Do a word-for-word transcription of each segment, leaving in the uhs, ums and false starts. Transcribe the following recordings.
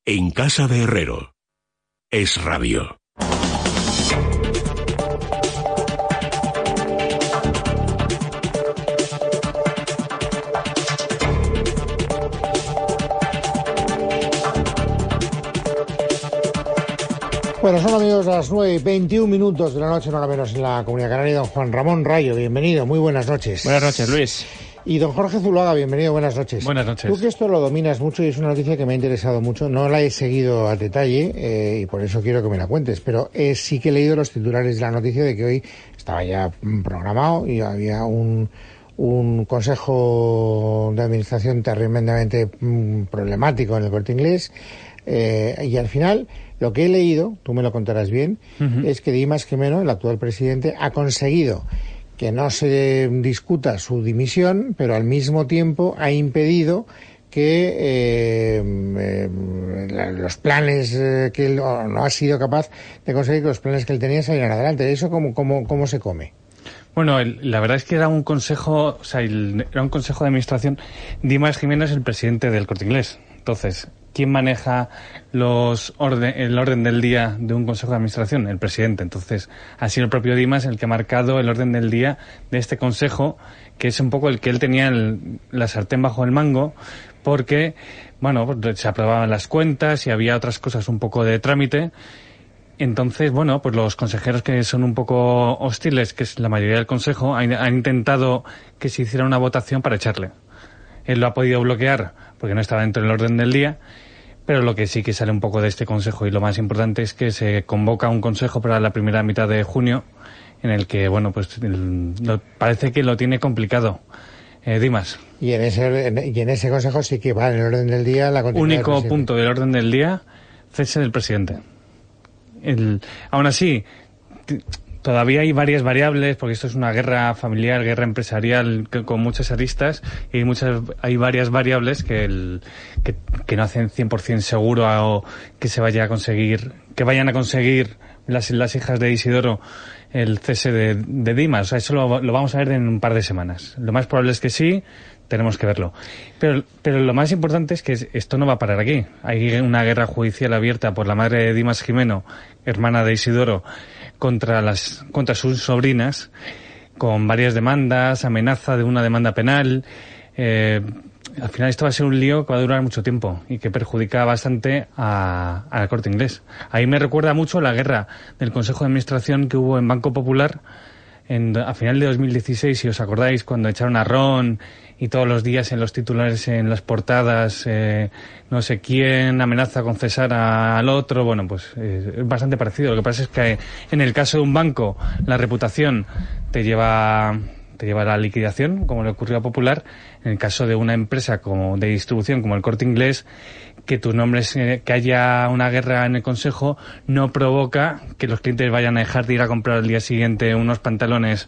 En casa de Herrero. Es Radio. Bueno, son amigos las nueve y veintiún minutos de la noche, no hora menos en la Comunidad Canaria. Don Juan Ramón Rayo, bienvenido, muy buenas noches. Buenas noches, Luis. Y don Jorge Zuluaga, bienvenido, buenas noches. Buenas noches. Tú que esto lo dominas mucho y es una noticia que me ha interesado mucho, no la he seguido al detalle eh, y por eso quiero que me la cuentes, pero eh, sí que he leído los titulares de la noticia de que hoy estaba ya programado y había un, un consejo de administración tremendamente mm, problemático en el Corte Inglés eh, y al final lo que he leído, tú me lo contarás bien, uh-huh. es que Dimas Gimeno, el actual presidente, ha conseguido que no se discuta su dimisión, pero al mismo tiempo ha impedido que eh, eh, los planes eh, que él no ha sido capaz de conseguir que los planes que él tenía salieran adelante. ¿Eso cómo, cómo, cómo se come? Bueno, el, la verdad es que era un consejo, o sea, el, era un consejo de administración. Dimas Gimeno es el presidente del Corte Inglés. Entonces, ¿quién maneja los orden, el orden del día de un consejo de administración? El presidente. Entonces, ha sido el propio Dimas el que ha marcado el orden del día de este consejo, que es un poco el que él tenía el, la sartén bajo el mango, porque, bueno, se aprobaban las cuentas y había otras cosas un poco de trámite. Entonces, bueno, pues los consejeros que son un poco hostiles, que es la mayoría del consejo, han, han intentado que se hiciera una votación para echarle. Él lo ha podido bloquear porque no estaba dentro del orden del día, pero lo que sí que sale un poco de este consejo y lo más importante es que se convoca un consejo para la primera mitad de junio en el que, bueno, pues el, lo, parece que lo tiene complicado. Eh, Dimas. Y en ese y en ese consejo sí que va en el orden del día la continuidad único del punto del orden del día, cese del presidente. El, aún así, t- todavía hay varias variables, porque esto es una guerra familiar, guerra empresarial, que, con muchas aristas, y muchas, hay varias variables que, el, que, que no hacen cien por ciento seguro a, o que se vaya a conseguir, que vayan a conseguir las, las hijas de Isidoro el cese de, de Dimas. O sea, eso lo, lo vamos a ver en un par de semanas. Lo más probable es que sí, tenemos que verlo. Pero, pero lo más importante es que esto no va a parar aquí. Hay una guerra judicial abierta por la madre de Dimas Gimeno, hermana de Isidoro, contra las contra sus sobrinas, con varias demandas, amenaza de una demanda penal. Eh, al final esto va a ser un lío que va a durar mucho tiempo y que perjudica bastante a, a la Corte Inglés. Ahí me recuerda mucho la guerra del Consejo de Administración que hubo en Banco Popular en, a final de dos mil dieciséis, si os acordáis, cuando echaron a Ron y todos los días en los titulares, en las portadas, eh, no sé quién amenaza con cesar a, al otro. Bueno, pues eh, es bastante parecido. Lo que pasa es que en el caso de un banco, la reputación te lleva te lleva a la liquidación, como le ocurrió a Popular. En el caso de una empresa como de distribución como el Corte Inglés, que tus nombres, eh, que haya una guerra en el Consejo, no provoca que los clientes vayan a dejar de ir a comprar al día siguiente unos pantalones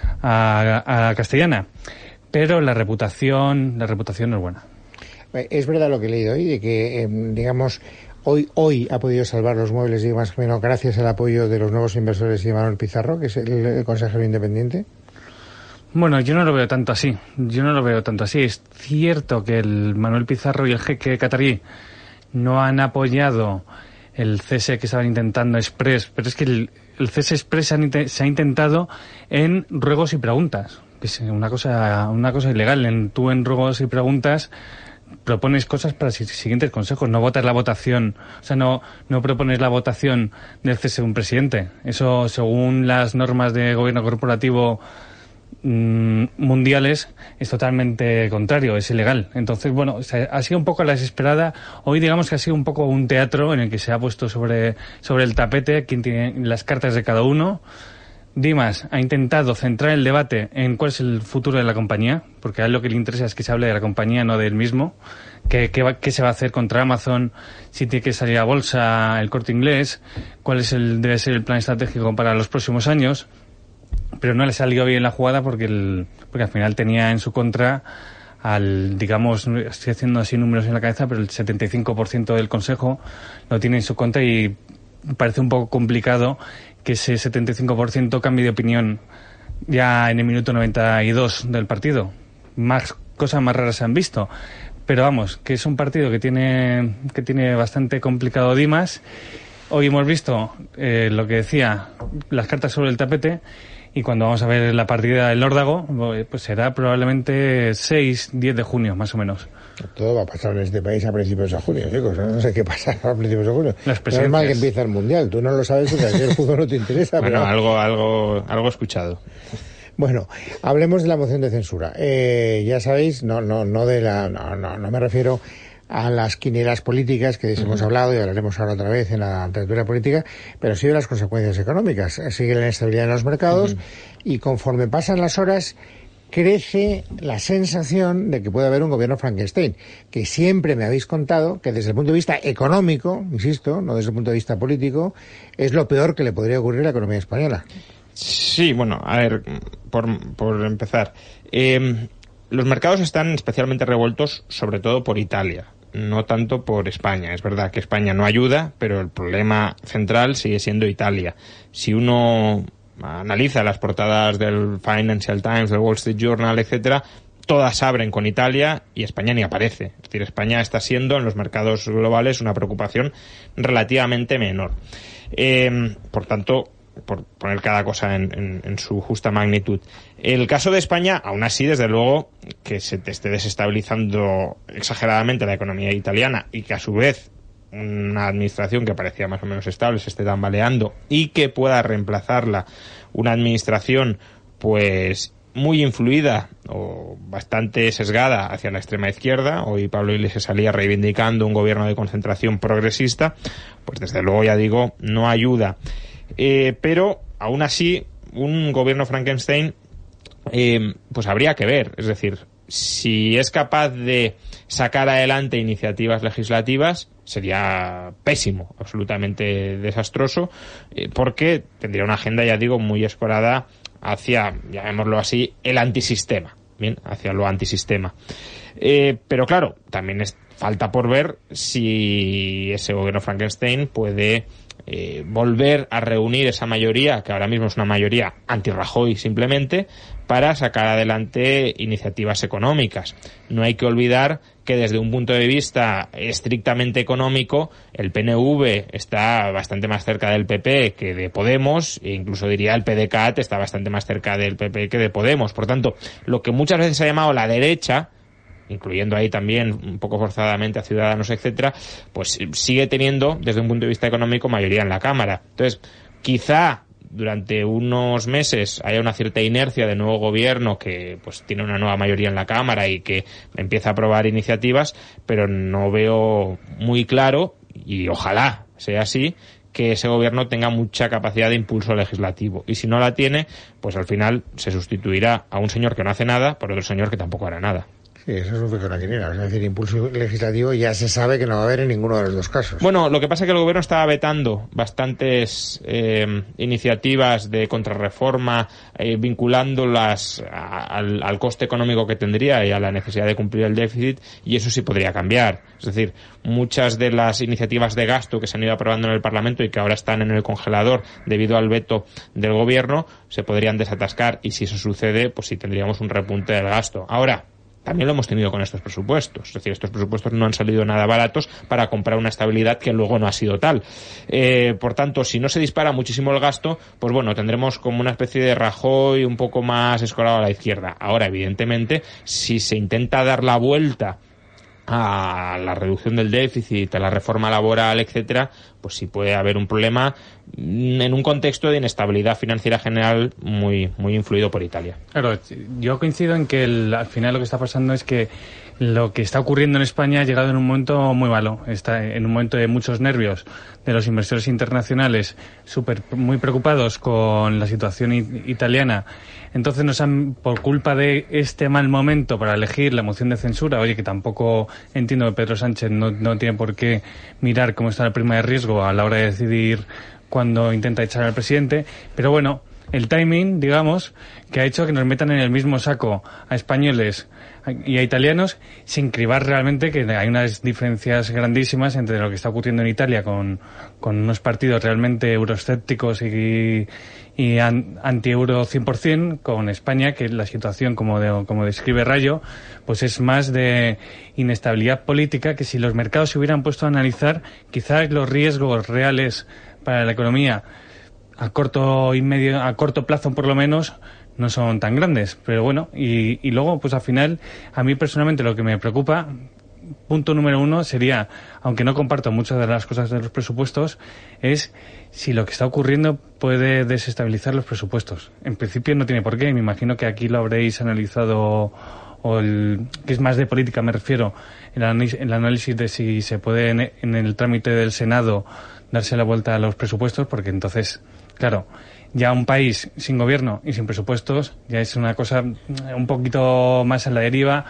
a, a Castellana. Pero la reputación, la reputación no es buena. Es verdad lo que he leído hoy, de que, eh, digamos, hoy hoy ha podido salvar los muebles de Dimas Gimeno gracias al apoyo de los nuevos inversores de Manuel Pizarro, que es el, el consejero independiente. Bueno, yo no lo veo tanto así. Yo no lo veo tanto así. Es cierto que el Manuel Pizarro y el jeque catarí no han apoyado el cese que estaban intentando express, pero es que el, el cese express se, han, se ha intentado en ruegos y preguntas. Que es una cosa, una cosa ilegal. En, tú en ruegos y preguntas propones cosas para siguientes consejos, no votas la votación, o sea, no, no propones la votación del cese de un presidente. Eso, según las normas de gobierno corporativo mmm, mundiales, es totalmente contrario, es ilegal. Entonces, bueno, o sea, ha sido un poco a la desesperada. Hoy digamos que ha sido un poco un teatro en el que se ha puesto sobre, sobre el tapete quién tiene las cartas de cada uno. Dimas ha intentado centrar el debate en cuál es el futuro de la compañía, porque a él lo que le interesa es que se hable de la compañía, no de él mismo. ¿Qué, qué, va, qué se va a hacer contra Amazon? Si tiene que salir a bolsa el Corte Inglés, cuál es el debe ser el plan estratégico para los próximos años. Pero no le salió bien la jugada porque, el, porque al final tenía en su contra al, digamos, estoy haciendo así números en la cabeza, pero el setenta y cinco por ciento del Consejo lo tiene en su contra y parece un poco complicado que ese setenta y cinco por ciento cambie de opinión ya en el minuto noventa y dos del partido. Más cosas más raras se han visto, pero vamos, que es un partido que tiene, que tiene bastante complicado Dimas. Hoy hemos visto eh, lo que decía, las cartas sobre el tapete, y cuando vamos a ver la partida del Órdago, pues será probablemente seis, diez de junio, más o menos. Todo va a pasar en este país a principios de junio, chicos. No sé qué pasa a principios de junio. Las es normal que empieza el Mundial. Tú no lo sabes porque aquí el fútbol no te interesa. Bueno, pero... algo, algo, algo escuchado. Bueno, hablemos de la moción de censura. Eh, ya sabéis, no, no, no de la, no, no, no me refiero a las quinielas políticas que uh-huh. hemos hablado y hablaremos ahora otra vez en la tertulia política, pero sí de las consecuencias económicas. Sigue la inestabilidad en los mercados uh-huh. y conforme pasan las horas crece la sensación de que puede haber un gobierno Frankenstein, que siempre me habéis contado que desde el punto de vista económico, insisto, no desde el punto de vista político, es lo peor que le podría ocurrir a la economía española. Sí, bueno, a ver, por, por empezar, eh, los mercados están especialmente revueltos sobre todo por Italia, no tanto por España. Es verdad que España no ayuda, pero el problema central sigue siendo Italia. Si uno analiza las portadas del Financial Times, del Wall Street Journal, etcétera, todas abren con Italia y España ni aparece. Es decir, España está siendo en los mercados globales una preocupación relativamente menor. Eh, por tanto, por poner cada cosa en, en, en su justa magnitud. El caso de España, aún así, desde luego, que se te esté desestabilizando exageradamente la economía italiana y que a su vez una administración que parecía más o menos estable se esté tambaleando y que pueda reemplazarla una administración pues muy influida o bastante sesgada hacia la extrema izquierda. Hoy Pablo Iglesias salía reivindicando un gobierno de concentración progresista, pues desde luego, ya digo, no ayuda. Eh, pero aún así un gobierno Frankenstein eh, pues habría que ver, es decir, si es capaz de sacar adelante iniciativas legislativas sería pésimo, absolutamente desastroso, eh, porque tendría una agenda, ya digo, muy escorada hacia, llamémoslo así, el antisistema, bien, hacia lo antisistema. Eh, pero claro, también es, falta por ver si ese gobierno Frankenstein puede Eh, volver a reunir esa mayoría, que ahora mismo es una mayoría anti-Rajoy simplemente, para sacar adelante iniciativas económicas. No hay que olvidar que desde un punto de vista estrictamente económico, el P N V está bastante más cerca del P P que de Podemos, e incluso diría el P D C A T está bastante más cerca del P P que de Podemos. Por tanto, lo que muchas veces se ha llamado la derecha, incluyendo ahí también un poco forzadamente a Ciudadanos, etcétera, pues sigue teniendo, desde un punto de vista económico, mayoría en la Cámara. Entonces, quizá durante unos meses haya una cierta inercia de nuevo gobierno que pues tiene una nueva mayoría en la Cámara y que empieza a aprobar iniciativas, pero no veo muy claro, y ojalá sea así, que ese gobierno tenga mucha capacidad de impulso legislativo. Y si no la tiene, pues al final se sustituirá a un señor que no hace nada por otro señor que tampoco hará nada. Sí, eso es un fijo quiniela. Es decir, impulso legislativo ya se sabe que no va a haber en ninguno de los dos casos. Bueno, lo que pasa es que el gobierno estaba vetando bastantes eh, iniciativas de contrarreforma, eh, vinculándolas a, al, al coste económico que tendría y a la necesidad de cumplir el déficit, y eso sí podría cambiar. Es decir, muchas de las iniciativas de gasto que se han ido aprobando en el Parlamento y que ahora están en el congelador debido al veto del gobierno, se podrían desatascar, y si eso sucede, pues sí tendríamos un repunte del gasto. Ahora, también lo hemos tenido con estos presupuestos. Es decir, estos presupuestos no han salido nada baratos para comprar una estabilidad que luego no ha sido tal. Eh, por tanto, si no se dispara muchísimo el gasto, pues bueno, tendremos como una especie de Rajoy un poco más escorado a la izquierda. Ahora, evidentemente, si se intenta dar la vuelta a la reducción del déficit, a la reforma laboral, etcétera, pues sí puede haber un problema en un contexto de inestabilidad financiera general muy muy influido por Italia. Claro, yo coincido en que el, al final lo que está pasando es que lo que está ocurriendo en España ha llegado en un momento muy malo. Está en un momento de muchos nervios de los inversores internacionales, súper muy preocupados con la situación it- italiana. Entonces nos han, por culpa de este mal momento para elegir la moción de censura, oye, que tampoco entiendo que Pedro Sánchez no, no tiene por qué mirar cómo está la prima de riesgo a la hora de decidir cuándo intenta echar al presidente, pero bueno, el timing, digamos, que ha hecho que nos metan en el mismo saco a españoles y a italianos, sin cribar realmente que hay unas diferencias grandísimas entre lo que está ocurriendo en Italia con, con unos partidos realmente euroscépticos y, y an, anti-euro cien por ciento, con España, que la situación, como, de, como describe Rayo, pues es más de inestabilidad política, que si los mercados se hubieran puesto a analizar, quizás los riesgos reales para la economía a corto y medio, a corto plazo por lo menos, no son tan grandes. Pero bueno, y, y luego, pues al final, a mí personalmente lo que me preocupa, punto número uno, sería, aunque no comparto muchas de las cosas de los presupuestos, es si lo que está ocurriendo puede desestabilizar los presupuestos. En principio no tiene por qué, me imagino que aquí lo habréis analizado, o el, que es más de política, me refiero, el análisis, el análisis de si se puede en, en el trámite del Senado darse la vuelta a los presupuestos, porque entonces, claro, ya un país sin gobierno y sin presupuestos ya es una cosa un poquito más a la deriva,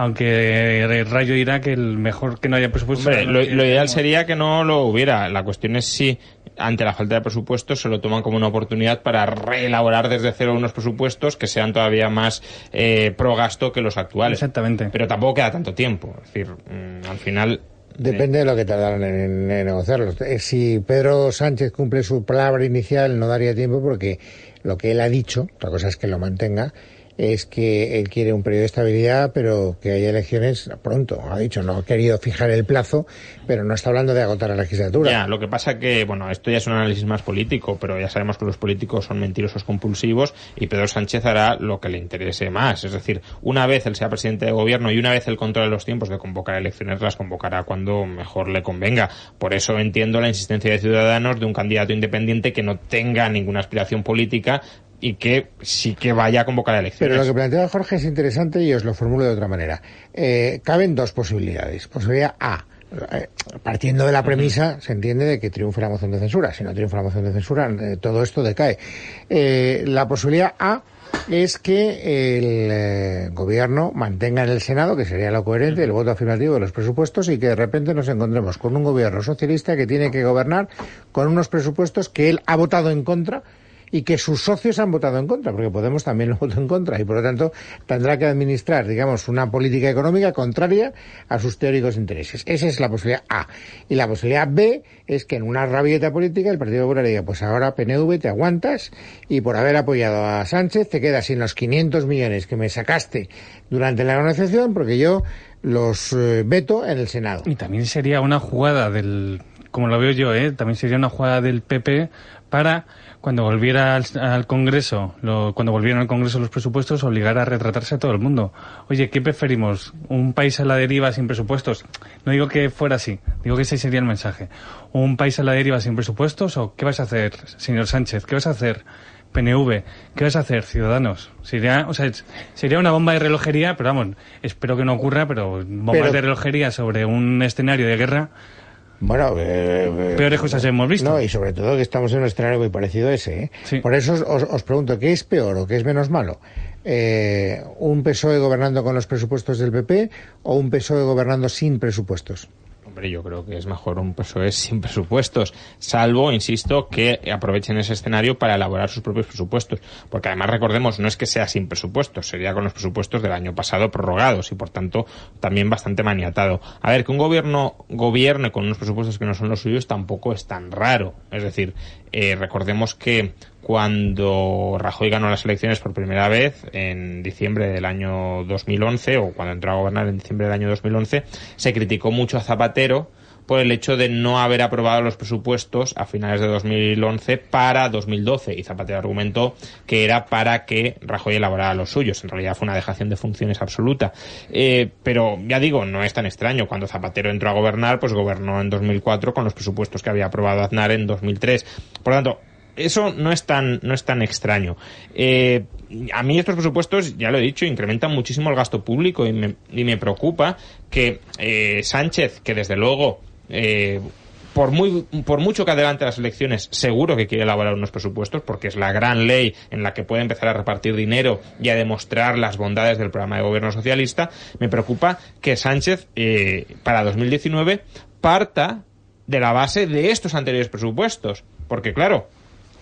aunque el Rayo dirá que el mejor que no haya presupuestos. Hombre, lo, lo ideal sería que no lo hubiera. La cuestión es si ante la falta de presupuestos se lo toman como una oportunidad para reelaborar desde cero unos presupuestos que sean todavía más eh, pro gasto que los actuales. Exactamente. Pero tampoco queda tanto tiempo. Es decir, mmm, al final... Depende de lo que tardaran en, en negociarlos. Si Pedro Sánchez cumple su palabra inicial, no daría tiempo, porque lo que él ha dicho, otra cosa es que lo mantenga, es que él quiere un periodo de estabilidad, pero que haya elecciones pronto. Ha dicho, no ha querido fijar el plazo, pero no está hablando de agotar la legislatura. Ya, lo que pasa que, bueno, esto ya es un análisis más político, pero ya sabemos que los políticos son mentirosos compulsivos y Pedro Sánchez hará lo que le interese más. Es decir, una vez él sea presidente de gobierno y una vez él controle los tiempos de convocar elecciones, las convocará cuando mejor le convenga. Por eso entiendo la insistencia de Ciudadanos de un candidato independiente que no tenga ninguna aspiración política y que sí que vaya a convocar elecciones. Pero lo que plantea Jorge es interesante y os lo formulo de otra manera. Eh, caben dos posibilidades. Posibilidad A, eh, partiendo de la premisa, uh-huh. se entiende de que triunfe la moción de censura. Si no triunfa la moción de censura, eh, todo esto decae. Eh, la posibilidad A es que el eh, gobierno mantenga en el Senado, que sería lo coherente, el voto afirmativo de los presupuestos, y que de repente nos encontremos con un gobierno socialista que tiene que gobernar con unos presupuestos que él ha votado en contra y que sus socios han votado en contra, porque Podemos también lo votó en contra, y por lo tanto tendrá que administrar, digamos, una política económica contraria a sus teóricos intereses. Esa es la posibilidad A. Y la posibilidad B es que en una rabieta política el Partido Popular diga, pues ahora P N V te aguantas, y por haber apoyado a Sánchez te quedas sin los quinientos millones que me sacaste durante la negociación, porque yo los eh, veto en el Senado. Y también sería una jugada del, como lo veo yo, ¿eh? también sería una jugada del P P para, cuando volviera al, al Congreso, lo, cuando volvieran al Congreso los presupuestos, obligar a retratarse a todo el mundo. Oye, ¿qué preferimos? ¿Un país a la deriva sin presupuestos? No digo que fuera así, digo que ese sería el mensaje. ¿Un país a la deriva sin presupuestos? ¿O qué vas a hacer, señor Sánchez? ¿Qué vas a hacer, P N V? ¿Qué vas a hacer, Ciudadanos? Sería, o sea, sería una bomba de relojería, pero vamos, espero que no ocurra, pero bombas pero... de relojería sobre un escenario de guerra. Bueno, eh, peores cosas hemos visto. No, y sobre todo que estamos en un escenario muy parecido a ese, ¿eh? Sí. Por eso os, os pregunto, ¿qué es peor o qué es menos malo? Eh, ¿Un P S O E gobernando con los presupuestos del P P o un P S O E gobernando sin presupuestos? Hombre, yo creo que es mejor un P S O E sin presupuestos, salvo, insisto, que aprovechen ese escenario para elaborar sus propios presupuestos. Porque además, recordemos, no es que sea sin presupuestos, sería con los presupuestos del año pasado prorrogados y, por tanto, también bastante maniatado. A ver, que un gobierno gobierne con unos presupuestos que no son los suyos tampoco es tan raro. Es decir, eh, recordemos que cuando Rajoy ganó las elecciones por primera vez en diciembre del año dos mil once, o cuando entró a gobernar en diciembre del año dos mil once, se criticó mucho a Zapatero por el hecho de no haber aprobado los presupuestos a finales de dos mil once para dos mil doce, y Zapatero argumentó que era para que Rajoy elaborara los suyos. En realidad fue una dejación de funciones absoluta. Eh, pero ya digo, no es tan extraño. Cuando Zapatero entró a gobernar, pues gobernó en dos mil cuatro con los presupuestos que había aprobado Aznar en dos mil tres. Por lo tanto, eso no es tan, no es tan extraño. Eh, a mí estos presupuestos, ya lo he dicho, incrementan muchísimo el gasto público y me, y me preocupa que eh, Sánchez, que desde luego, eh, por muy, por mucho que adelante las elecciones, seguro que quiere elaborar unos presupuestos, porque es la gran ley en la que puede empezar a repartir dinero y a demostrar las bondades del programa de gobierno socialista. Me preocupa que Sánchez, eh, para dos mil diecinueve, parta de la base de estos anteriores presupuestos. Porque, claro,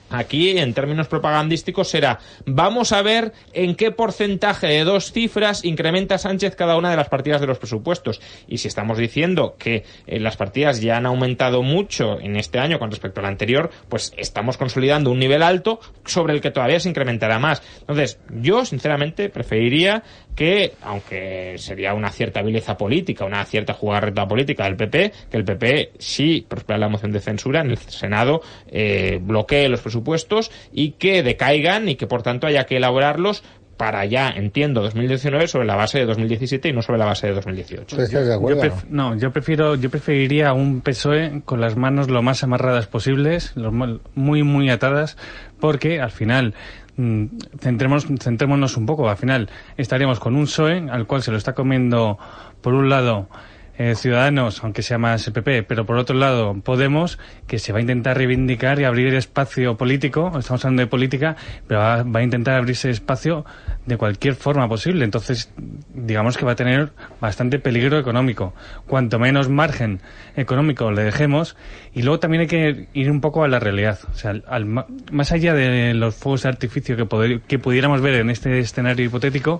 Aquí, en términos propagandísticos, será vamos a ver en qué porcentaje de dos cifras incrementa Sánchez cada una de las partidas de los presupuestos. Y si estamos diciendo que eh, las partidas ya han aumentado mucho en este año con respecto al anterior, pues estamos consolidando un nivel alto sobre el que todavía se incrementará más. Entonces, yo, sinceramente, preferiría que, aunque sería una cierta vileza política, una cierta jugarreta política del P P, que el P P, si prospera la moción de censura, en el Senado eh, bloquee los presupuestos y que decaigan y que, por tanto, haya que elaborarlos para ya, entiendo, dos mil diecinueve sobre la base de dos mil diecisiete y no sobre la base de dos mil dieciocho. ¿Estás de acuerdo? Yo pref- no, yo prefiero, yo preferiría un P S O E con las manos lo más amarradas posibles, lo mal- muy, muy atadas, porque al final, mmm, centrémonos, centrémonos un poco, al final estaríamos con un P S O E al cual se lo está comiendo, por un lado, Eh, Ciudadanos, aunque sea más el P P, pero por otro lado Podemos, que se va a intentar reivindicar y abrir espacio político, estamos hablando de política, pero va, va a intentar abrirse espacio de cualquier forma posible. Entonces, digamos que va a tener bastante peligro económico. Cuanto menos margen económico le dejemos, y luego también hay que ir un poco a la realidad. O sea, al, al, más allá de los fuegos de artificio que, poder, que pudiéramos ver en este escenario hipotético,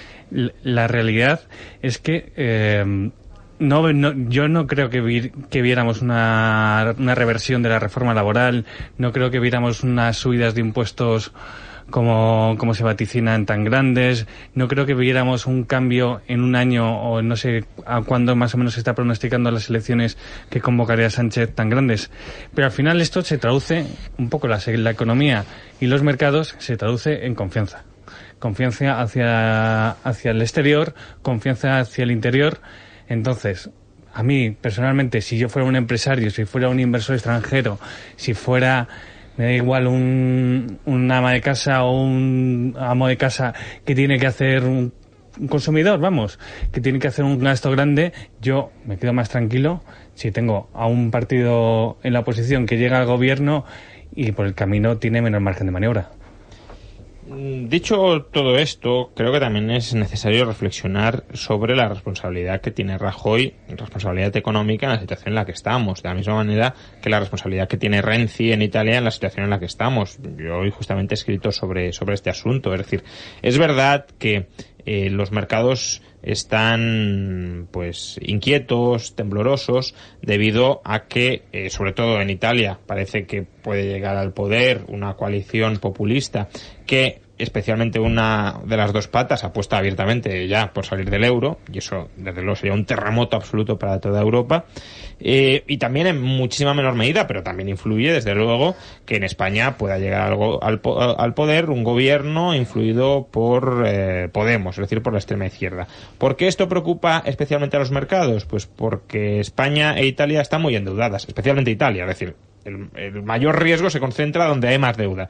la realidad es que eh, No, no, yo no creo que, vi, que viéramos una, una reversión de la reforma laboral, no creo que viéramos unas subidas de impuestos como, como se vaticinan tan grandes, no creo que viéramos un cambio en un año o no sé a cuándo más o menos se está pronosticando las elecciones que convocaría Sánchez tan grandes. Pero al final esto se traduce, un poco la, la economía y los mercados se traduce en confianza. Confianza hacia, hacia el exterior, confianza hacia el interior. Entonces, a mí, personalmente, si yo fuera un empresario, si fuera un inversor extranjero, si fuera, me da igual, un, un ama de casa o un amo de casa que tiene que hacer un, un consumidor, vamos, que tiene que hacer un gasto grande, yo me quedo más tranquilo si tengo a un partido en la oposición que llega al gobierno y por el camino tiene menos margen de maniobra. Dicho todo esto, creo que también es necesario reflexionar sobre la responsabilidad que tiene Rajoy, responsabilidad económica en la situación en la que estamos, de la misma manera que la responsabilidad que tiene Renzi en Italia en la situación en la que estamos. Yo hoy justamente he escrito sobre, sobre este asunto, es decir, es verdad que eh, los mercados están pues inquietos, temblorosos, debido a que, eh, sobre todo en Italia, parece que puede llegar al poder una coalición populista que, especialmente una de las dos patas, apuesta abiertamente ya por salir del euro, y eso desde luego sería un terremoto absoluto para toda Europa, eh, y también en muchísima menor medida, pero también influye desde luego que en España pueda llegar algo al, al poder un gobierno influido por eh, Podemos, es decir, por la extrema izquierda. ¿Por qué esto preocupa especialmente a los mercados? Pues porque España e Italia están muy endeudadas, especialmente Italia, es decir, el, el mayor riesgo se concentra donde hay más deuda.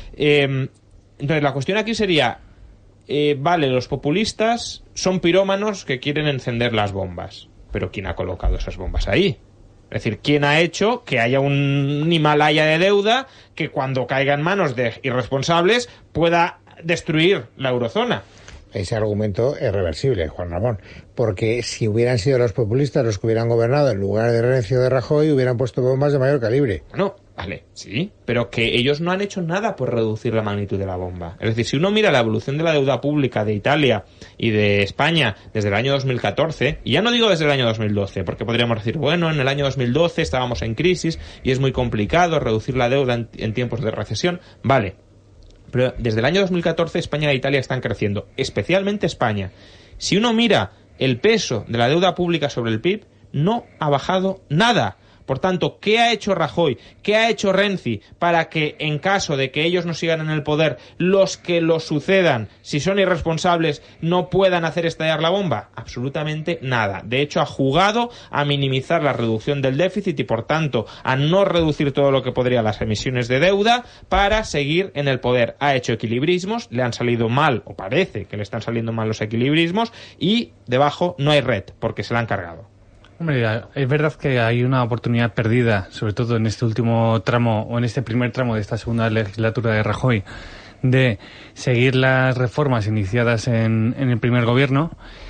Eh, Entonces, la cuestión aquí sería, eh, vale, los populistas son pirómanos que quieren encender las bombas, pero ¿quién ha colocado esas bombas ahí? Es decir, ¿quién ha hecho que haya un Himalaya de deuda que cuando caiga en manos de irresponsables pueda destruir la eurozona? Ese argumento es reversible, Juan Ramón, porque si hubieran sido los populistas los que hubieran gobernado en lugar de Renzi o de Rajoy, hubieran puesto bombas de mayor calibre. Bueno, vale, sí, pero que ellos no han hecho nada por reducir la magnitud de la bomba. Es decir, si uno mira la evolución de la deuda pública de Italia y de España desde el año dos mil catorce, y ya no digo desde el año dos mil doce, porque podríamos decir, bueno, en el año dos mil doce estábamos en crisis y es muy complicado reducir la deuda en, en tiempos de recesión, vale. Pero desde el año dos mil catorce España e Italia están creciendo, especialmente España. Si uno mira el peso de la deuda pública sobre el P I B, no ha bajado nada. Por tanto, ¿qué ha hecho Rajoy? ¿Qué ha hecho Renzi para que, en caso de que ellos no sigan en el poder, los que los sucedan, si son irresponsables, no puedan hacer estallar la bomba? Absolutamente nada. De hecho, ha jugado a minimizar la reducción del déficit y, por tanto, a no reducir todo lo que podría las emisiones de deuda para seguir en el poder. Ha hecho equilibrismos, le han salido mal, o parece que le están saliendo mal los equilibrismos, y debajo no hay red, porque se la han cargado. Hombre, es verdad que hay una oportunidad perdida, sobre todo en este último tramo o en este primer tramo de esta segunda legislatura de Rajoy, de seguir las reformas iniciadas en, en el primer gobierno,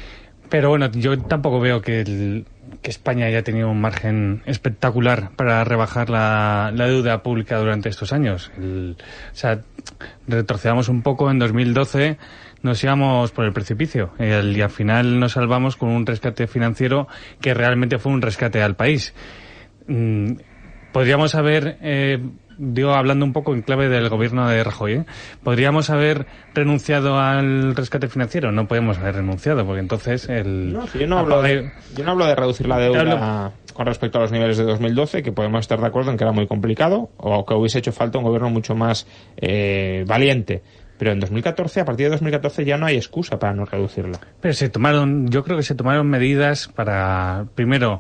Pero bueno, yo tampoco veo que, el, que España haya tenido un margen espectacular para rebajar la, la deuda pública durante estos años. El, o sea, retrocedamos un poco, en dos mil doce nos íbamos por el precipicio el, y al final nos salvamos con un rescate financiero que realmente fue un rescate al país. Mm, podríamos haber... Eh, digo, hablando un poco en clave del gobierno de Rajoy, ¿eh? ¿Podríamos haber renunciado al rescate financiero? No podemos haber renunciado, porque entonces el... No, si yo, no hablo de, yo no hablo de reducir la deuda hablo... con respecto a los niveles de dos mil doce, que podemos estar de acuerdo en que era muy complicado, o que hubiese hecho falta un gobierno mucho más eh, valiente. Pero en dos mil catorce, a partir de dos mil catorce, ya no hay excusa para no reducirla. Pero se tomaron, yo creo que se tomaron medidas para, primero,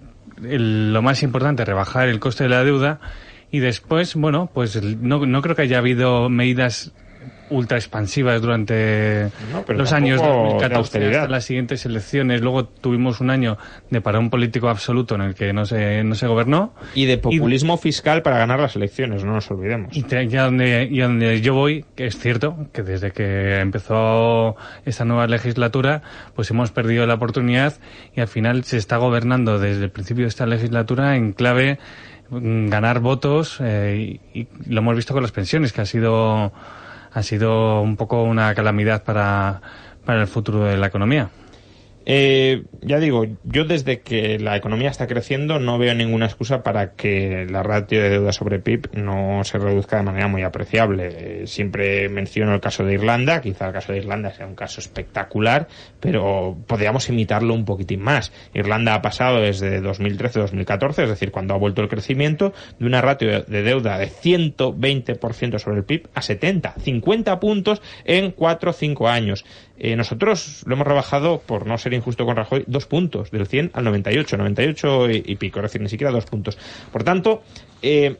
el, lo más importante, rebajar el coste de la deuda. Y después, bueno, pues no, no creo que haya habido medidas ultra expansivas durante no, los años dos mil catorce hasta las siguientes elecciones. Luego tuvimos un año de parón político absoluto en el que no se, no se gobernó. Y de populismo y, fiscal para ganar las elecciones, no nos olvidemos. Y ya donde, y donde yo voy, que es cierto que desde que empezó esta nueva legislatura, pues hemos perdido la oportunidad y al final se está gobernando desde el principio de esta legislatura en clave ganar votos, eh, y, y lo hemos visto con las pensiones, que ha sido ha sido un poco una calamidad para, para el futuro de la economía. Eh, ya digo, yo desde que la economía está creciendo no veo ninguna excusa para que la ratio de deuda sobre P I B no se reduzca de manera muy apreciable. Eh, siempre menciono el caso de Irlanda, quizá el caso de Irlanda sea un caso espectacular, pero podríamos imitarlo un poquitín más. Irlanda ha pasado desde dos mil trece a dos mil catorce, es decir, cuando ha vuelto el crecimiento, de una ratio de deuda de ciento veinte por ciento sobre el P I B a setenta, cincuenta puntos en cuatro o cinco años. Eh, nosotros lo hemos rebajado, por no ser injusto con Rajoy, dos puntos, del cien al noventa y ocho, noventa y ocho y, y pico, es decir, ni siquiera dos puntos. Por tanto, eh,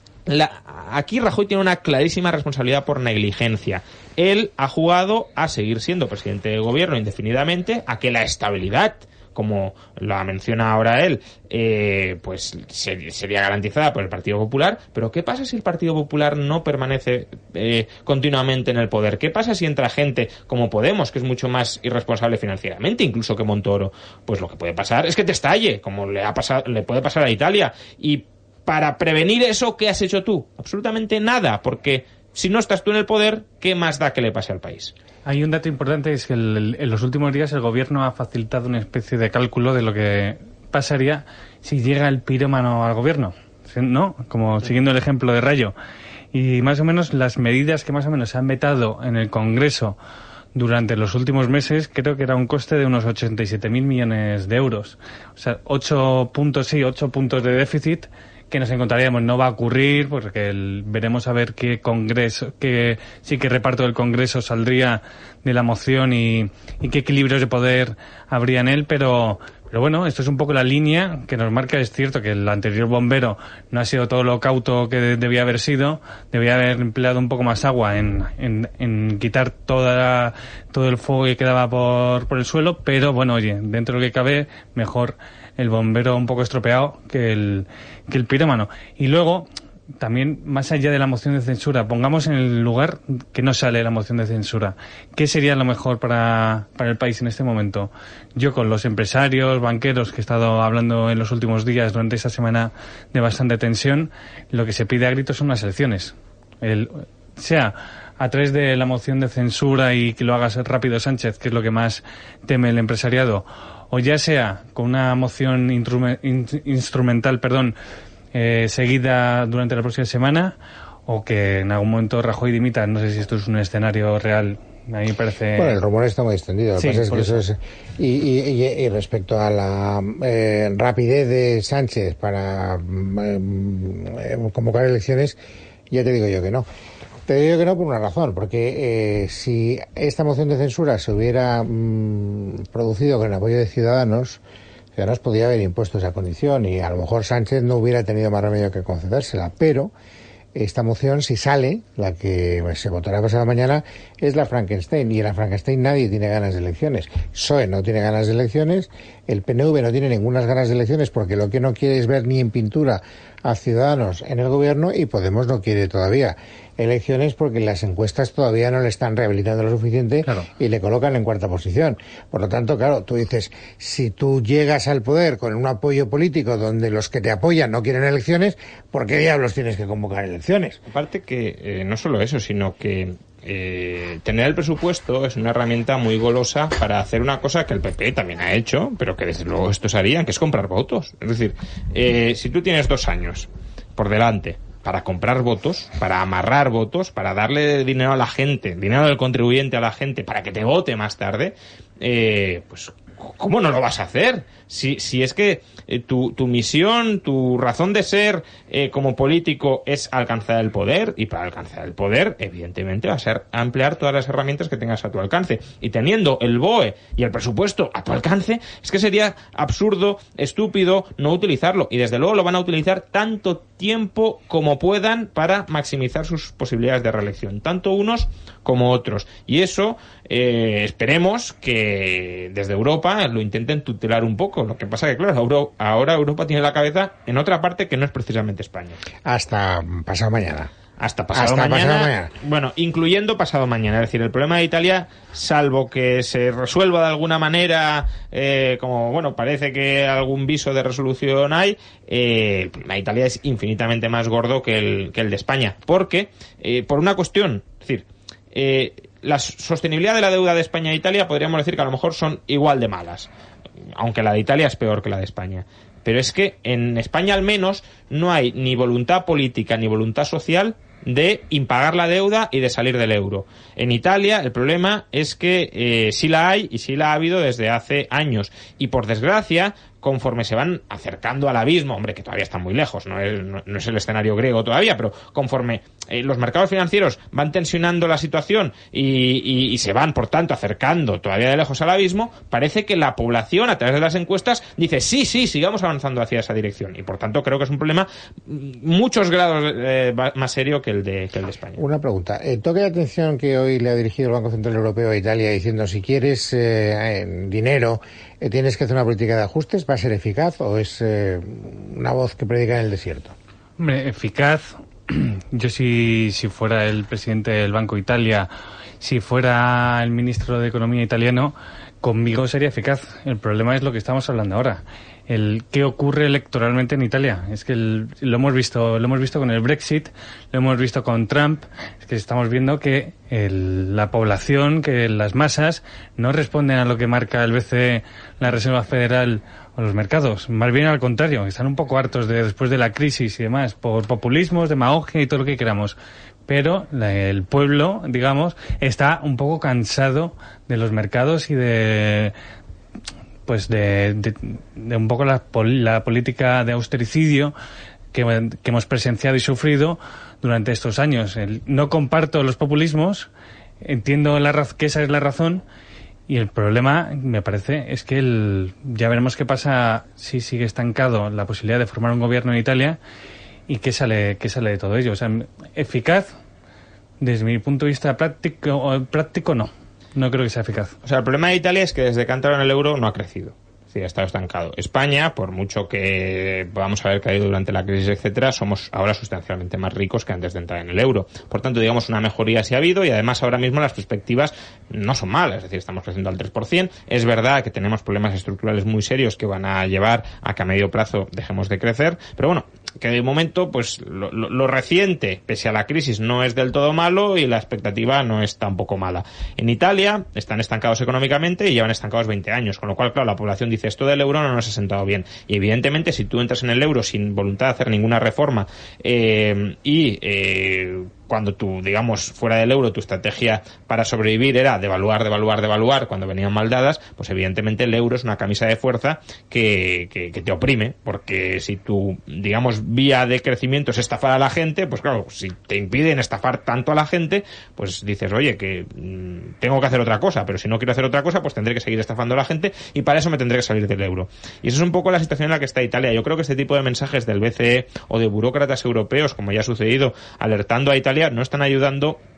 la, aquí Rajoy tiene una clarísima responsabilidad por negligencia. Él ha jugado a seguir siendo presidente de gobierno indefinidamente, a que la estabilidad, como la menciona ahora él, eh, pues ser, sería garantizada por el Partido Popular. Pero ¿qué pasa si el Partido Popular no permanece eh, continuamente en el poder? ¿Qué pasa si entra gente como Podemos, que es mucho más irresponsable financieramente, incluso que Montoro? Pues lo que puede pasar es que te estalle, como le ha pasado, le puede pasar a Italia. Y para prevenir eso, ¿qué has hecho tú? Absolutamente nada, porque si no estás tú en el poder, ¿qué más da que le pase al país? Hay un dato importante, es que el, el, en los últimos días el gobierno ha facilitado una especie de cálculo de lo que pasaría si llega el pirómano al gobierno, ¿no? Como siguiendo el ejemplo de Rayo. Y más o menos las medidas que más o menos se han vetado en el Congreso durante los últimos meses, creo que era un coste de unos ochenta y siete mil millones de euros. O sea, ocho puntos, sí, ocho puntos de déficit que nos encontraríamos. No va a ocurrir porque el, veremos a ver qué congreso, qué sí que reparto del Congreso saldría de la moción y, y qué equilibrios de poder habría en él, pero pero bueno, esto es un poco la línea que nos marca. Es cierto que el anterior bombero no ha sido todo lo cauto que debía haber sido, debía haber empleado un poco más agua en, en, en quitar toda todo el fuego que quedaba por, por el suelo, pero bueno, oye, dentro de lo que cabe, mejor el bombero un poco estropeado que el, que el pirómano. Y luego, también, más allá de la moción de censura, pongamos en el lugar que no sale la moción de censura. ¿Qué sería lo mejor para, para el país en este momento? Yo, con los empresarios, banqueros que he estado hablando en los últimos días, durante esta semana de bastante tensión, lo que se pide a gritos son unas elecciones. El, sea a través de la moción de censura y que lo hagas rápido Sánchez, que es lo que más teme el empresariado, o ya sea con una moción instrumental, perdón, eh, seguida durante la próxima semana, o que en algún momento Rajoy dimita. No sé si esto es un escenario real. A mí me parece... Bueno, el rumor está muy extendido. Lo que sí, pasa es que eso. eso es... Y, y, y respecto a la eh, rapidez de Sánchez para eh, convocar elecciones, ya te digo yo que no. Te digo que no por una razón, porque eh, si esta moción de censura se hubiera mmm, producido con el apoyo de Ciudadanos, Ciudadanos podría haber impuesto esa condición y a lo mejor Sánchez no hubiera tenido más remedio que concedérsela, pero esta moción, si sale, la que se votará pasada mañana, es la Frankenstein, y en la Frankenstein nadie tiene ganas de elecciones. P S O E no tiene ganas de elecciones, el P N V no tiene ninguna ganas de elecciones porque lo que no quiere es ver ni en pintura a Ciudadanos en el gobierno, y Podemos no quiere todavía elecciones porque las encuestas todavía no le están rehabilitando lo suficiente, claro, y le colocan en cuarta posición. Por lo tanto, claro, tú dices, si tú llegas al poder con un apoyo político donde los que te apoyan no quieren elecciones, ¿por qué diablos tienes que convocar elecciones? Aparte que eh, no solo eso, sino que Eh, tener el presupuesto es una herramienta muy golosa para hacer una cosa que el P P también ha hecho, pero que desde luego estos harían, que es comprar votos. Es decir, eh, si tú tienes dos años por delante para comprar votos, para amarrar votos, para darle dinero a la gente, dinero del contribuyente a la gente, para que te vote más tarde, eh, pues ¿cómo no lo vas a hacer? Si, si es que eh, tu, tu misión, tu razón de ser eh, como político es alcanzar el poder, y para alcanzar el poder, evidentemente, va a ser ampliar todas las herramientas que tengas a tu alcance. Y teniendo el B O E y el presupuesto a tu alcance, es que sería absurdo, estúpido no utilizarlo. Y desde luego lo van a utilizar tanto tiempo como puedan para maximizar sus posibilidades de reelección, tanto unos como otros. Y eso, eh, esperemos que desde Europa lo intenten tutelar un poco. Lo que pasa que, claro, Euro, ahora Europa tiene la cabeza en otra parte que no es precisamente España. Hasta pasado mañana. Hasta pasado, Hasta mañana, pasado mañana. Bueno, incluyendo pasado mañana. Es decir, el problema de Italia, salvo que se resuelva de alguna manera, eh, como, bueno, parece que algún viso de resolución hay, eh, el problema de Italia es infinitamente más gordo que el, que el de España. Porque, eh, por una cuestión, es decir, eh, la sostenibilidad de la deuda de España e Italia podríamos decir que a lo mejor son igual de malas, aunque la de Italia es peor que la de España. Pero es que en España al menos no hay ni voluntad política ni voluntad social de impagar la deuda y de salir del euro. En Italia el problema es que eh, sí la hay y sí la ha habido desde hace años. Y por desgracia, conforme se van acercando al abismo, hombre, que todavía está muy lejos, no es, no, no es el escenario griego todavía, pero conforme eh, los mercados financieros van tensionando la situación y, y, y se van, por tanto, acercando todavía de lejos al abismo, parece que la población, a través de las encuestas, dice sí, sí, sigamos avanzando hacia esa dirección. Y por tanto creo que es un problema muchos grados eh, más serio que el de, que el de España. Una pregunta. Eh, toque de atención que hoy le ha dirigido el Banco Central Europeo a Italia diciendo si quieres eh, dinero, eh, tienes que hacer una política de ajustes. ¿Va a ser eficaz o es eh, una voz que predica en el desierto? Hombre, eficaz. Yo si, si fuera el presidente del Banco de Italia, si fuera el ministro de Economía italiano, conmigo sería eficaz. El problema es lo que estamos hablando ahora. El qué ocurre electoralmente en Italia. Es que el, lo hemos visto, lo hemos visto con el Brexit, lo hemos visto con Trump. Es que estamos viendo que el, la población, que las masas no responden a lo que marca el B C E, la Reserva Federal o los mercados. Más bien al contrario, están un poco hartos de después de la crisis y demás, por populismos, demagogia y todo lo que queramos. Pero la, el pueblo, digamos, está un poco cansado de los mercados y de pues de, de, de un poco la, la política de austericidio que, que hemos presenciado y sufrido durante estos años. El, no comparto los populismos, entiendo la, que esa es la razón, y el problema, me parece, es que el, ya veremos qué pasa si sigue estancado la posibilidad de formar un gobierno en Italia y qué sale, qué sale de todo ello. O sea, eficaz, desde mi punto de vista práctico, práctico no. No creo que sea eficaz. O sea, el problema de Italia es que desde que ha entrado en el euro no ha crecido. Sí, ha estado estancado. España, por mucho que podamos haber caído durante la crisis, etcétera, somos ahora sustancialmente más ricos que antes de entrar en el euro. Por tanto, digamos, una mejoría sí ha habido, y además ahora mismo las perspectivas no son malas. Es decir, estamos creciendo al tres por ciento. Es verdad que tenemos problemas estructurales muy serios que van a llevar a que a medio plazo dejemos de crecer, pero bueno, que de momento, pues lo, lo, lo reciente, pese a la crisis, no es del todo malo y la expectativa no es tampoco mala. En Italia están estancados económicamente y llevan estancados veinte años, con lo cual, claro, la población dice esto del euro no nos ha sentado bien. Y evidentemente, si tú entras en el euro sin voluntad de hacer ninguna reforma eh, y eh, cuando tú, digamos, fuera del euro, tu estrategia para sobrevivir era devaluar, devaluar, devaluar cuando venían mal dadas, pues evidentemente el euro es una camisa de fuerza que, que, que te oprime, porque si tu, digamos, vía de crecimiento es estafar a la gente, pues claro, si te impiden estafar tanto a la gente, pues dices, oye, que mmm, tengo que hacer otra cosa, pero si no quiero hacer otra cosa, pues tendré que seguir estafando a la gente y para eso me tendré que salir del euro. Y eso es un poco la situación en la que está Italia. Yo creo que este tipo de mensajes del B C E o de burócratas europeos, como ya ha sucedido, alertando a Italia, no están ayudando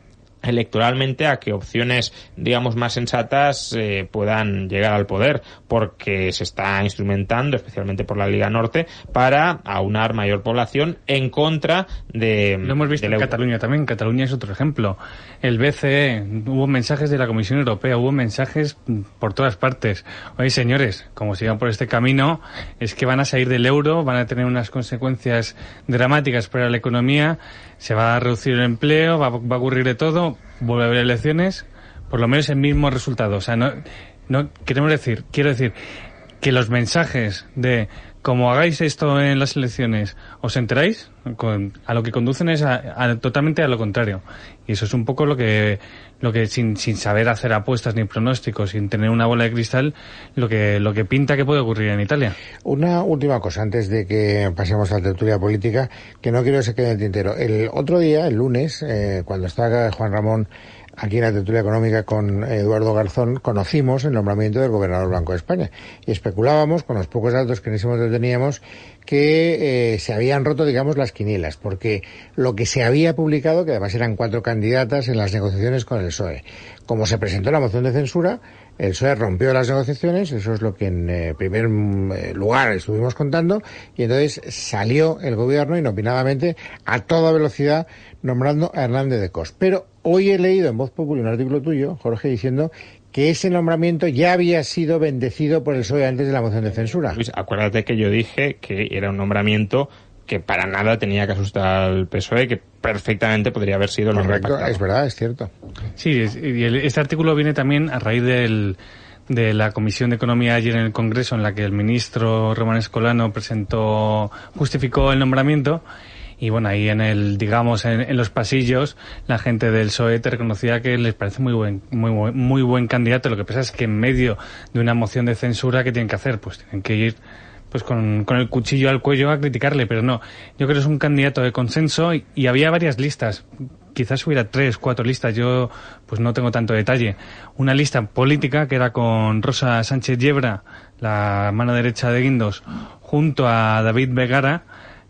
electoralmente a que opciones, digamos, más sensatas eh, puedan llegar al poder, porque se está instrumentando, especialmente por la Liga Norte, para aunar mayor población en contra de... Lo hemos visto en Cataluña también. Cataluña es otro ejemplo. El B C E, hubo mensajes de la Comisión Europea, hubo mensajes por todas partes. Oye, señores, como sigan por este camino, es que van a salir del euro, van a tener unas consecuencias dramáticas para la economía, se va a reducir el empleo, va, va a ocurrir de todo, vuelve a haber elecciones, por lo menos el mismo resultado. O sea, no, no queremos decir, quiero decir que los mensajes de como hagáis esto en las elecciones, os enteráis, con, a lo que conducen es a, a, totalmente a lo contrario. Y eso es un poco lo que, lo que sin, sin saber hacer apuestas ni pronósticos, sin tener una bola de cristal, lo que, lo que pinta que puede ocurrir en Italia. Una última cosa antes de que pasemos a la tertulia política, que no quiero que se quede en el tintero. El otro día, el lunes, eh, cuando estaba Juan Ramón aquí en la tertulia económica con Eduardo Garzón, conocimos el nombramiento del gobernador Banco de España y especulábamos con los pocos datos que en ese momento teníamos que eh, se habían roto, digamos, las quinielas, porque lo que se había publicado, que además eran cuatro candidatas en las negociaciones con el P S O E, como se presentó la moción de censura, el P S O E rompió las negociaciones, eso es lo que en eh, primer eh, lugar estuvimos contando, y entonces salió el gobierno inopinadamente a toda velocidad nombrando a Hernández de Cos. Pero hoy he leído en Voz Populi un artículo tuyo, Jorge, diciendo que ese nombramiento ya había sido bendecido por el P S O E antes de la moción de censura. Luis, acuérdate que yo dije que era un nombramiento que para nada tenía que asustar al P S O E, que perfectamente podría haber sido lo correcto, es verdad, es cierto. Sí, y el, este artículo viene también a raíz del, de la Comisión de Economía ayer en el Congreso, en la que el ministro Román Escolano presentó, justificó el nombramiento. Y bueno, ahí en el, digamos, en, en los pasillos, la gente del P S O E te reconocía que les parece muy buen, muy buen, muy buen candidato. Lo que pasa es que en medio de una moción de censura, ¿qué tienen que hacer? Pues tienen que ir, pues con, con el cuchillo al cuello a criticarle, pero no. Yo creo que es un candidato de consenso y, y había varias listas. Quizás hubiera tres, cuatro listas. Yo, pues no tengo tanto detalle. Una lista política que era con Rosa Sánchez Yebra, la mano derecha de Guindos, junto a David Begara,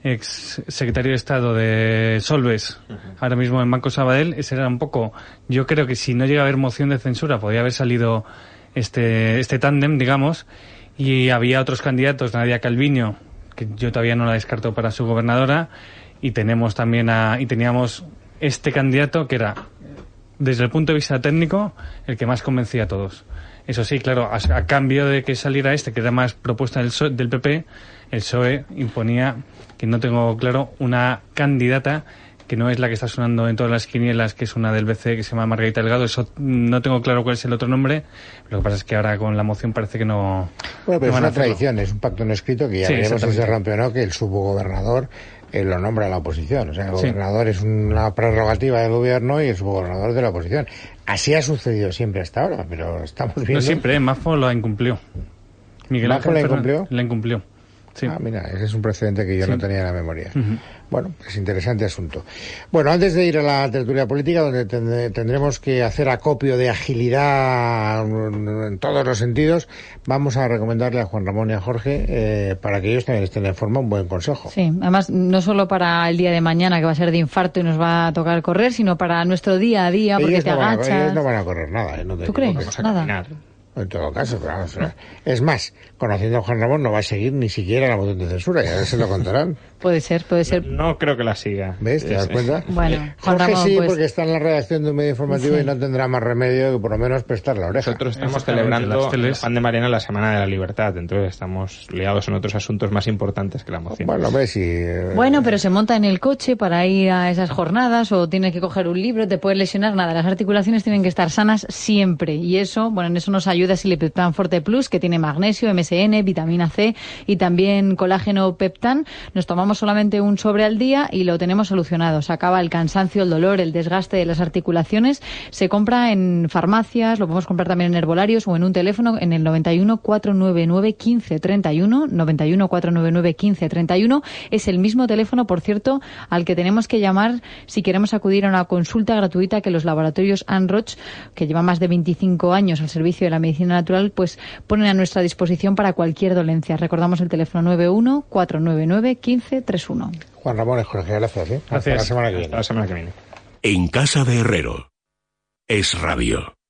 ex secretario de Estado de Solves, uh-huh. ahora mismo en Banco Sabadell. Ese era un poco, yo creo que si no llega a haber moción de censura podría haber salido este este tándem, digamos, y había otros candidatos, Nadia Calviño, que yo todavía no la descarto para su gobernadora, y tenemos también a, y teníamos este candidato que era, desde el punto de vista técnico, el que más convencía a todos. Eso sí, claro, a, a cambio de que saliera este, que era más propuesta del, so, del P P, el P S O E imponía, que no tengo claro, una candidata que no es la que está sonando en todas las quinielas, que es una del B C E que se llama Margarita Delgado. Eso no tengo claro cuál es el otro nombre. Lo que pasa es que ahora con la moción parece que no. Bueno, pero no es una tradición, es un pacto no escrito que ya sí, veremos si se rompe o no, que el subgobernador eh, lo nombra la oposición. O sea, el gobernador sí. es una prerrogativa del gobierno y el subgobernador de la oposición. Así ha sucedido siempre hasta ahora, pero estamos viendo. No siempre, ¿eh? Mafo lo incumplió. Miguel ¿Mafo la incumplió? La incumplió. Sí. Ah, mira, ese es un precedente que yo sí. no tenía en la memoria. Uh-huh. Bueno, es interesante asunto. Bueno, antes de ir a la tertulia política, donde tend- tendremos que hacer acopio de agilidad en todos los sentidos, vamos a recomendarle a Juan Ramón y a Jorge, eh, para que ellos también estén en forma, un buen consejo. Sí, además, no solo para el día de mañana, que va a ser de infarto y nos va a tocar correr, sino para nuestro día a día, porque ellos te no agachas. Van a, ellos no van a correr nada, ¿eh? No te ¿Tú crees? Vamos a nada. Caminar. En todo caso, pero vamos, es más, conociendo a Juan Ramón no va a seguir ni siquiera la moción de censura, ya se lo contarán. Puede ser, puede ser. No, no creo que la siga. ¿Ves? ¿Te das cuenta? Bueno, Juan Jorge Ramón, sí, pues... porque está en la redacción de un medio informativo sí. y no tendrá más remedio que por lo menos prestar la oreja. Nosotros estamos celebrando el Juan de Mariana la Semana de la Libertad, entonces estamos liados en otros asuntos más importantes que la moción. Bueno, ves si... Eh... Bueno, pero se monta en el coche para ir a esas jornadas o tiene que coger un libro, te puedes lesionar, nada. Las articulaciones tienen que estar sanas siempre y eso, bueno, en eso nos ayuda Silipeptan Forte Plus, que tiene magnesio, M S N, vitamina C y también colágeno Peptan. Nos tomamos solamente un sobre al día y lo tenemos solucionado. Se acaba el cansancio, el dolor, el desgaste de las articulaciones. Se compra en farmacias, lo podemos comprar también en herbolarios o en un teléfono en el noventa y uno, cuatrocientos noventa y nueve, quince treinta y uno, noventa y uno, cuatrocientos noventa y nueve, quince treinta y uno. Es el mismo teléfono, por cierto, al que tenemos que llamar si queremos acudir a una consulta gratuita que los laboratorios Anroch, que lleva más de veinticinco años al servicio de la medicina natural, pues ponen a nuestra disposición para cualquier dolencia. Recordamos el teléfono noventa y uno, cuatrocientos noventa y nueve, quince treinta y uno. Juan Ramón y Jorge, gracias. ¿eh? Gracias. Hasta la semana que viene. Hasta la semana que viene. En Casa de Herrero. Es Radio.